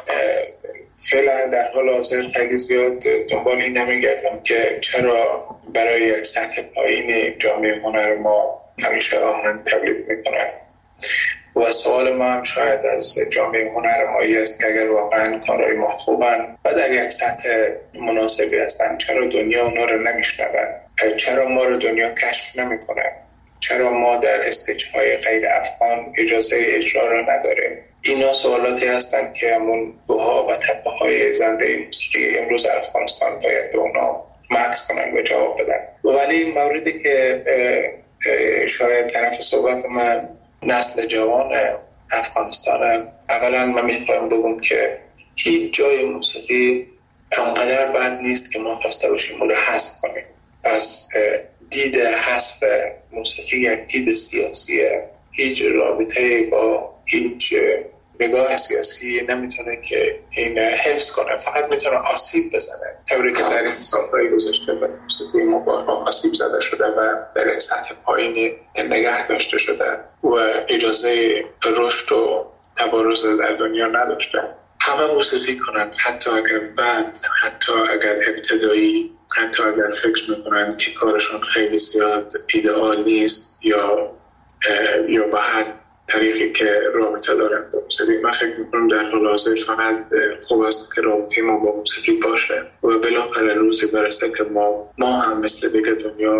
فعلا در حال حاضر خیلی زیاد دنبال این نمیگردم که چرا برای یک سطح پایین جامعه هنر ما همیشه آهنگ تولید میکنن. و سوال ما هم شاید از جامعه هنر مایی است که اگر واقعا کارهای ما خوبن و در یک سطح مناسبی هستن چرا دنیا اونا رو نمیشنون؟ چرا ما رو دنیا کشف نمیکنه؟ چرا ما در استیج‌های غیر افغان اجازه اجرا رو نداریم؟ اینا سوالاتی هستن که همون گوها و تپه‌های زنده موسیقی امروز افغانستان باید به اونا مکس کنن و جواب بدن. ولی موردی که شاید طرف صحبت من نسل جوان افغانستان، اولا من میخوایم بگم که هیچ جای موسیقی انقدر بد نیست که ما خواسته باشیم اون رو حذف کنیم. پس دید حذف موسیقی یک دید سیاسیه، هیچ رابطه با هیچ نگاه سیاسی نمیتونه که این حفظ کنه، فقط میتونه آسیب بزنه. طوری که در این سالهای گذشته به موسیقی ما بارها آسیب زده شده و در این سطح پایینی نگه داشته شده و اجازه رشد و تبارز در دنیا نداشته. همه موسیقی کنن، حتی اگر بد، حتی اگر ابتدایی، حتی اگر فکر میکنن که کارشون خیلی زیاد ایدئال نیست یا یا به هر طریقی که رابطه دارن با موسیقی. من فکر میکنم در حال حاضر فقط خوب است که رابطه ما با موسیقی باشه و بالاخره روزی برسه که ما ما هم مثل دیگه دنیا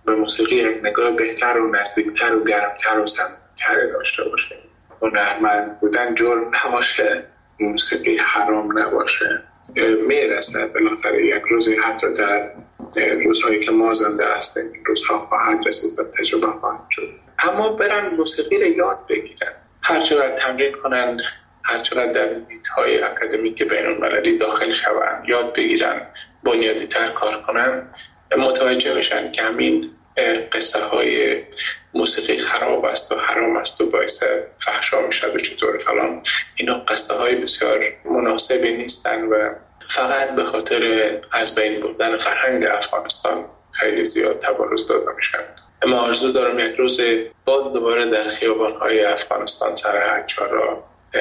به موسیقی یک نگاه بهتر و نزدیکتر و گرمتر و سمتر داشته باشیم. هنرمند بودن جرم نباشه، موسیقی حرام نباشه، میرسه بالاخره یک روزی، حتی در روزهایی که ما زنده هستیم این روزها خواهد رسید و تجربه خواهد شد. اما برن موسیقی رو یاد بگیرن، هر چقدر تمرین کنن، هر چقدر در محیط‌های اکادمیک بین‌المللی داخل شوند، یاد بگیرن، بنیادی تر کار کنن، متوجه بشن که همین قصه های موسیقی خراب است و حرام است و باعث فحشا میشد و چطور فلان، اینا قصه های بسیار مناسبی نیستن و فقط به خاطر از بین بردن فرهنگ افغانستان خیلی زیاد تبارز داده میشن. اما آرزو دارم یک روز بعد دوباره در خیابان‌های افغانستان سر حج‌ها را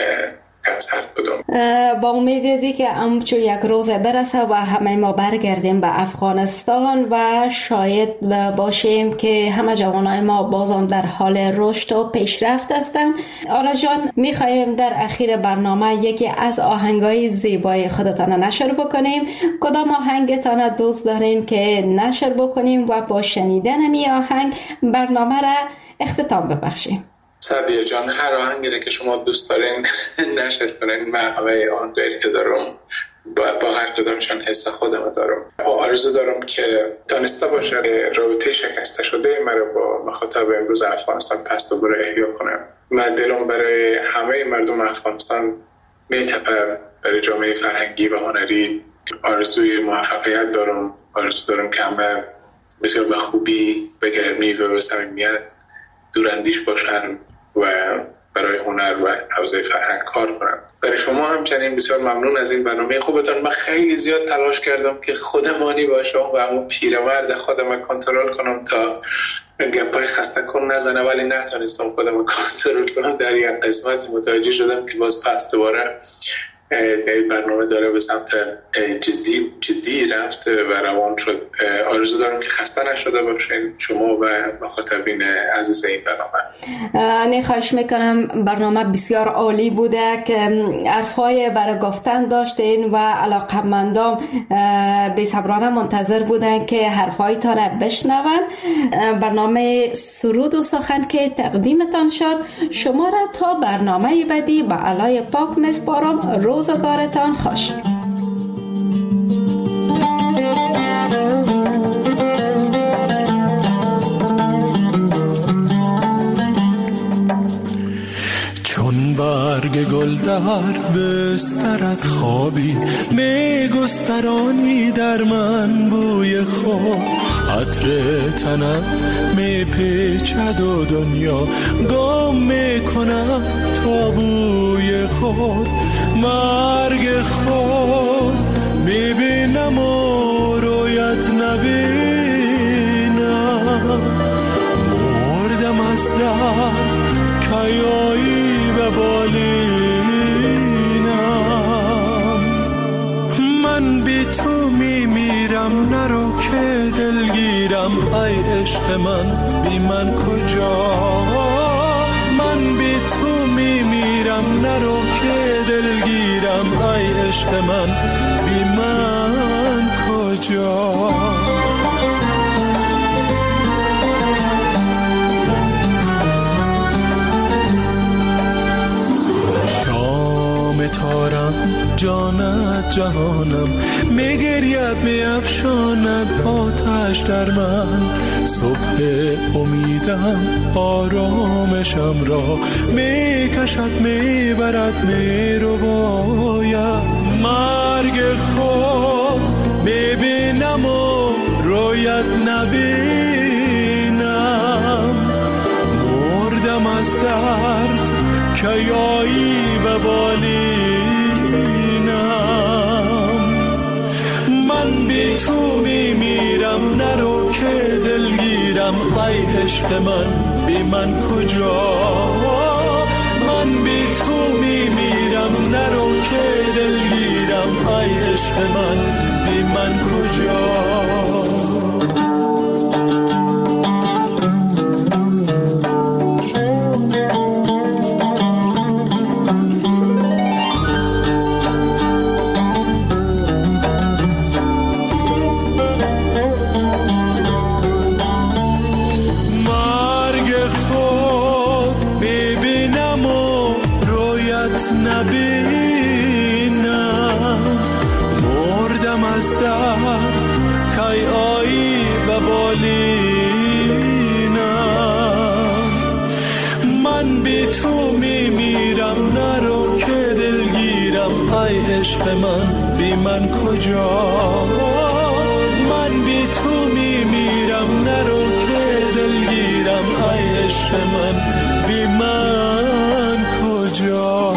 با امید ازی که همچون یک روز برسه و همه ما برگردیم به افغانستان و شاید باشیم که همه جوانای ما بازم در حال رشد و پیشرفت هستند. آرز جان، میخوایم در اخیر برنامه یکی از آهنگای زیبای خودتان نشر بکنیم. کدام آهنگتان دوست دارین که نشر بکنیم و با شنیدن می آهنگ برنامه را اختتام ببخشیم؟ سعدیه جان، هر آهنگی که شما دوست دارین نشر کنین. من همه آهنگایی که دارم با, با هر کدامشان حس خودم دارم. آرزو دارم که دانسته باشه رابطه شکسته شده مرا با مخاطب امروز افغانستان پس دوباره احیا کنم. من دلم برای همه مردم افغانستان میتپه، برای جامعه فرهنگی و هنری آرزوی موفقیت دارم. آرزو دارم که همه بسیار به خوبی، به گرمی و به صمیمیت دوراندیش باشن و برای هنر و حوزه فرهنگ کار کنن. برای شما همچنین بسیار ممنون از این برنامه خوبتان. من خیلی زیاد تلاش کردم که خودمانی باشم و همون پیرمرد خودم کنترل کنم تا گپای خسته کن نزنه، ولی نتونستم خودم کنترل کنم. در یک قسمت متوجه شدم که باز پس دوباره این برنامه داره به سمت جدی جدی رفت و روان شد. آرزو دارم که خسته نشده باشین شما و مخاطبین عزیز این برنامه. نه خواهش میکنم، برنامه بسیار عالی بوده که حرفای برای گفتن داشتین و علاقمندان بی‌صبرانه منتظر بودن که حرفایتان بشنون. برنامه سرود و سخن که تقدیمتان شد، شما را تا برنامه بعدی به علای پاک میسپارم. روزگارتان خوش. چون برگ گل در بسترت خوابی، می گسترانی در من بوی خود، عطر تنم می پیچد و دنیا گم می کنم تا بوی خود. مرگ خود می بینم و رویت نبینم، مردم از درد کیایی به بالینم. من بی تو می میرم، نرو که دلگیرم، ای عشق من بی من کجا. من بی تو می میرم، نرو که دلگیرم، ای عشق من بی من کجا. تارم جانت جهانم، میگرید میافشاند آتش در من. صبح امیدم آرامشم را میکشد میبرد میرو باید. مرگ خود میبینم و رویت نبینم، مردم از درد کیایی به بالینم. من بی تو می میرم، نرو که دلگیرم، ای عشق من بی من کجا. من بی تو می میرم، نرو که دلگیرم، ای عشق من بی من کجا. عشق من بی من کجا؟ من بی تو می میرم، نرو که دلگیرم. ای عشق من بی من کجا؟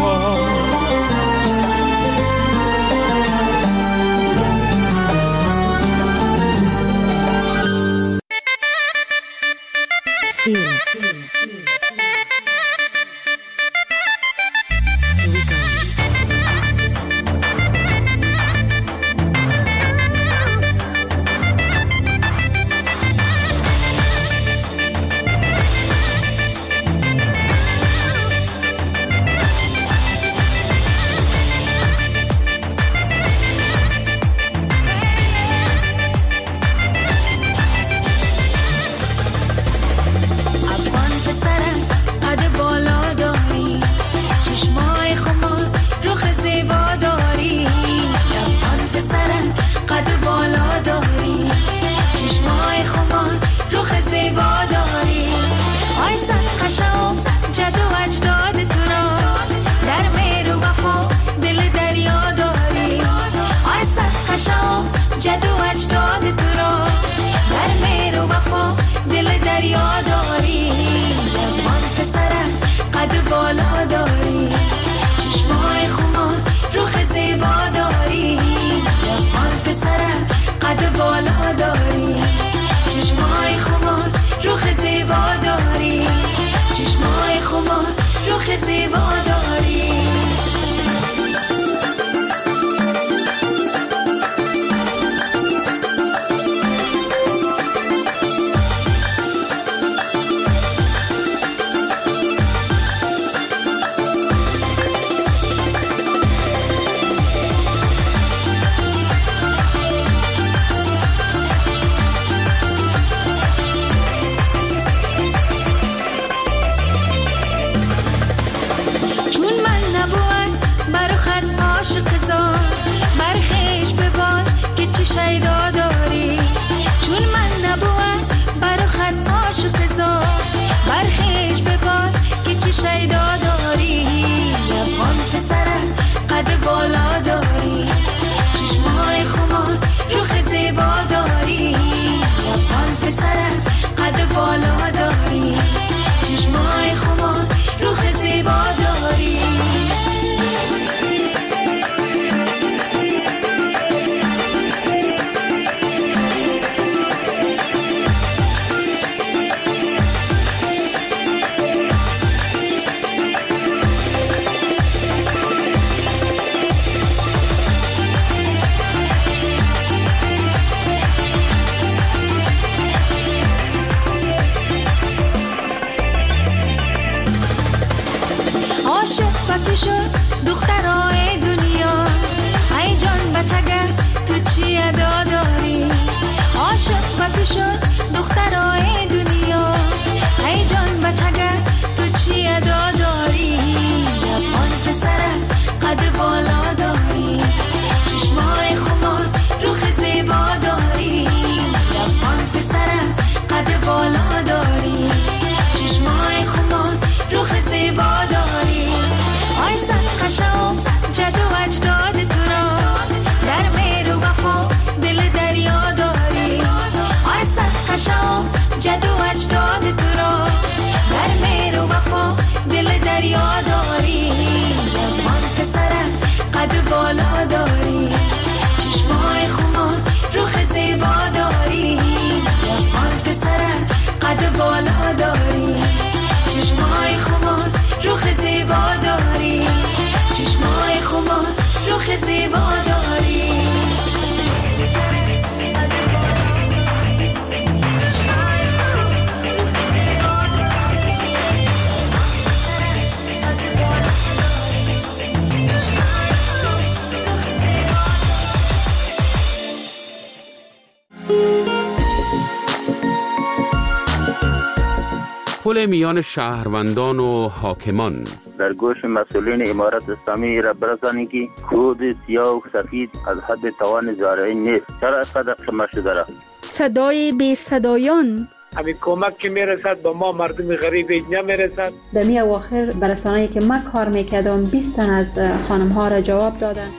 پل میان شهروندان و حاکمان. در گوش مسئولین امارت اسلامی را برسانی که کود سیاه و سفید از حد توان زارعین نیست. چرا اینقدر شما شده را؟ صدای بی صدایان. همین کمک که میرسد با ما مردم غریب اینجا میرسد. در می اواخر برسانه‌ای که من کار میکردم بیست تن از خانم ها را جواب دادن.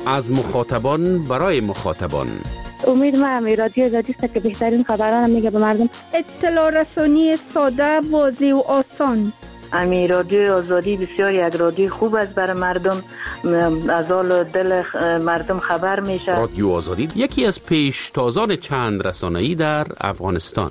از مخاطبان برای مخاطبان. امید ما رادیو آزادی است که بهترین خبران میگه به مردم. اطلاع رسانی ساده، واضح و آسان. امی رادیو آزادی بسیار یک رادیو خوب است برای مردم، از حال دل مردم خبر میشه. رادیو آزادی یکی از پیشتازان چند رسانه‌ای در افغانستان.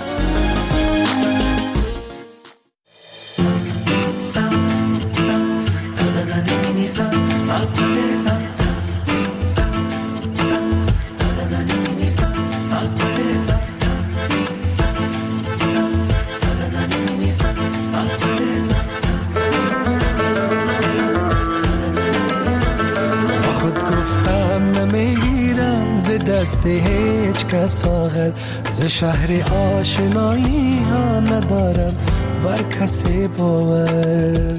دست هیچ کس آغد ز شهر آشنایی ها ندارم بر کسی باور.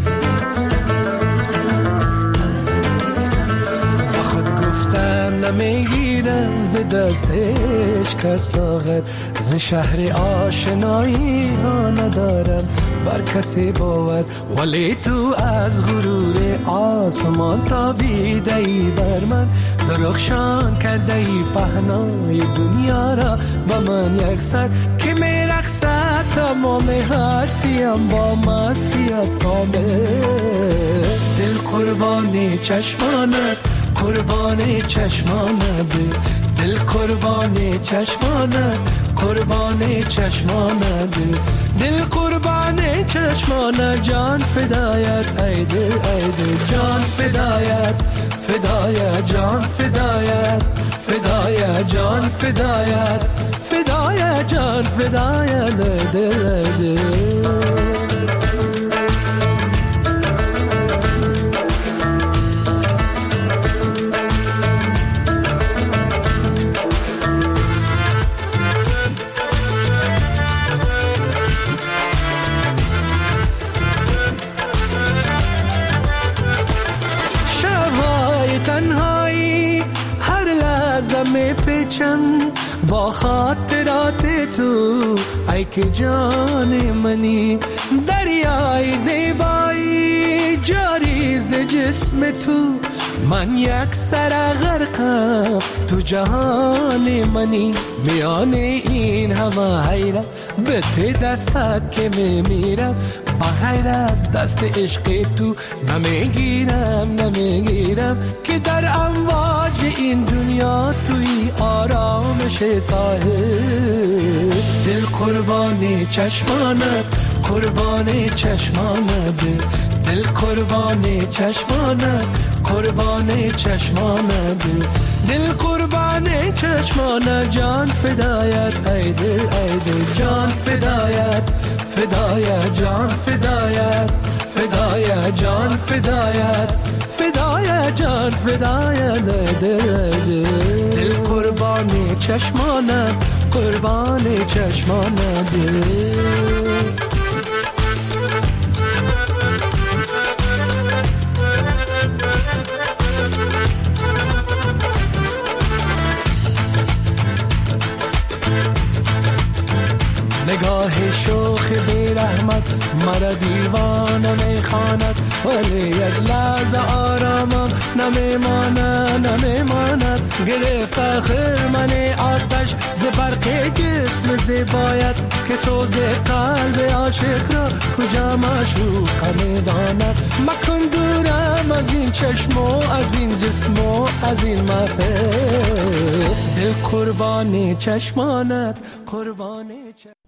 با خود گفتن نمیگیرم ز دست هیچ کس آغد ز شهر آشنایی ها ندارم بر کسی باور. ولی تو از غرور آسمان تابیده ای بر من، درخشان کرده ای پهنای دنیا را با من یک سر که می رقصد تمام هستیم با مستیت کامل. دل قربان چشمانت، قربان چشمانت، دل قربان چشمانت، قربان چشمانت، دل قربان چشمانت، جان فدایت ای دل ای دل، جان فدایت فدایت، جان فدایت فدایت، جان فدایت فدایت، جان فدایت دل دل. با خاطرات تو ای که جان منی، دریای زیبایی جاری ز جسم تو، من یک سر غرقم تو جهان منی. میان این همه حیرت به ته دستت که میمیرم، بغیر از دست عشق تو نمیگیرم نمیگیرم که در امواج این دنیا توی آرامش ساحل. دل قربان چشمانت، قربان چشمانت، دل قربان چشمانت، قربان چشمانت، دل قربان چشمانت، جان فدایت ای دل ای دل، جان فدایت فدایت، جان فدایت فدایت، جان فدایت فدایت، جان فدایت دل دل، دل قربان چشمانت، قربان چشمانت دل. نگاه شوخ بی رحمت مرا دیوانه میخواند، ولی یک لحظه آرامم نمیماند نمیماند. گرفت آخر من آتش ز برق جسم زیبایت، که سوز قلب عاشق را کجا معشوق میداند. مکن دورم از این چشم و از این جسم و از این محفل. دل قربان چشمانت، قربان چشمانت.